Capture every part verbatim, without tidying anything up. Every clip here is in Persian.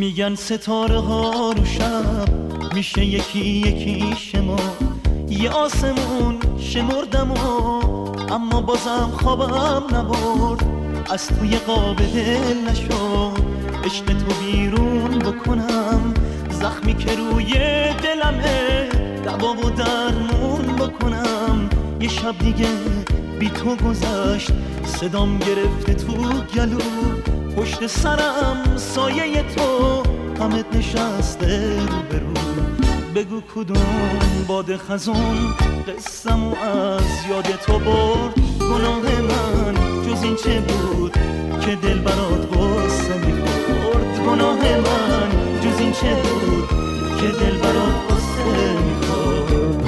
میگن ستاره ها رو شب میشه یکی یکی شما، یه آسمون شمردم و اما بازم خوابم نبرد، از توی قاب دل نشد عشق تو بیرون بکنم، زخمی که روی دلمه دوا و درمون بکنم. یه شب دیگه بی تو گذشت، صدام گرفته تو گلو، پشت سرم سایه تو غمت نشسته رو برو. بگو کدوم باد خزون قسمو از یاد تو برد، گناه من جز این چه بود که دل برات غصه میخورد، گناه من جز این چه بود که دل برات غصه میخورد.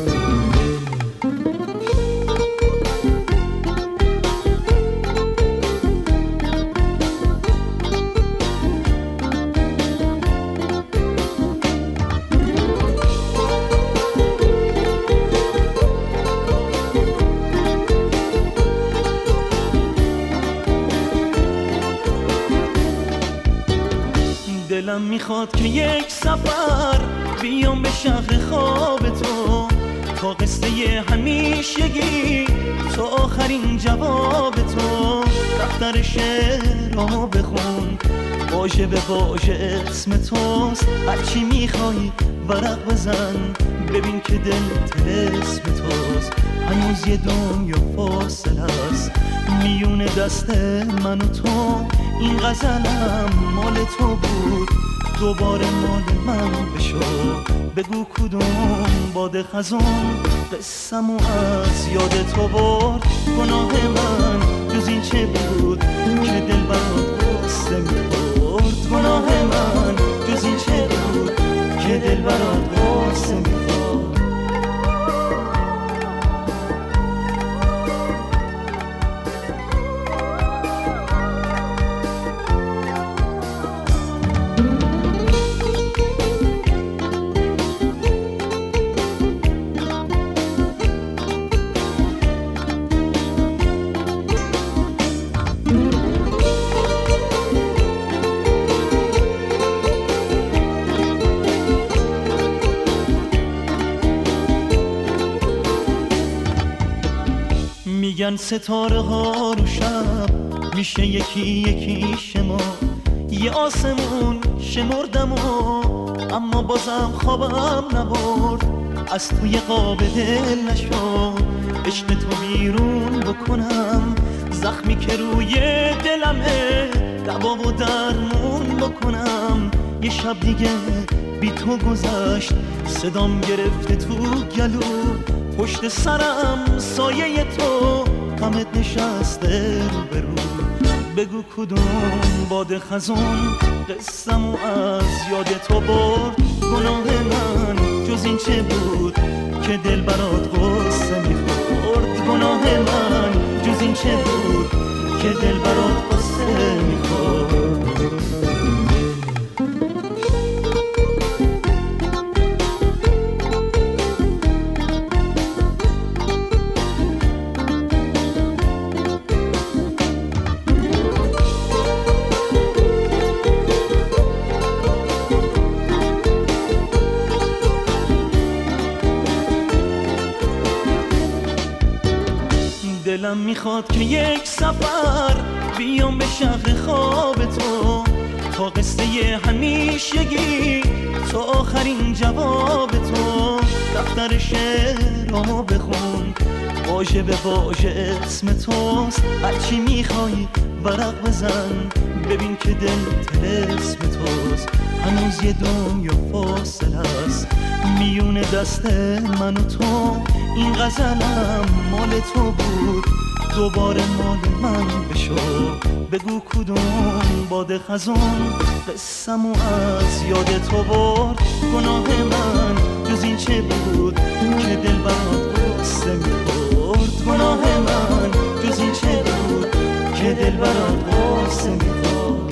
دلم میخواد که یک سفر بیام به شهر خواب تو، تا قصه همیشگی تو آخرین جواب تو. دفتر شعرامو بخون واژه به واژه اسم توست، هرچی میخوای ورق بزن ببین که دل طلسم توست. هنوز یه دنیا فاصله است میون دست من و تو، این غزلم مال تو بود دوباره مال من بشو. بگو کدوم باد خزون قسمو از یاد تو برد، گناه من جز این چه بود که دل برات غصه میخورد، گناه من جز این چه بود که دل برات غصه میخورد. میگن ستاره ها رو شب میشه یکی یکی شما، یه آسمون شمردم و اما بازم خوابم نبرد، از توی قاب دل نشد عشق تو بیرون بکنم، زخمی که روی دلمه دوا و درمون بکنم. یه شب دیگه بی تو گذشت، صدام گرفته تو گلو، پشت سرم سایه تو غمت نشسته رو برو. بگو کدوم باد خزون قسمو از یاد تو برد، گناه من جز این چه بود که دل برات غصه میخورد، گناه من جز این چه بود که دل برات غصه میخورد. دلم میخواد که یک سفر بیام به شهر خواب تو، تا قصه همیشگی تو آخرین جواب تو. دفتر شعرامو بخون واژه به واژه اسم توست، هرچی میخوای ورق بزن ببین که دل طلسم توست. هنوز یه دنیا فاصله است میون دست من و تو، این غزلم مال تو بود دوباره مال من بشو. بگو کدوم باد خزون قسمو از یاد تو برد، گناه من جز این چه بود که دل برات غصه میخورد، گناه من جز این چه بود که دل برات غصه میخورد.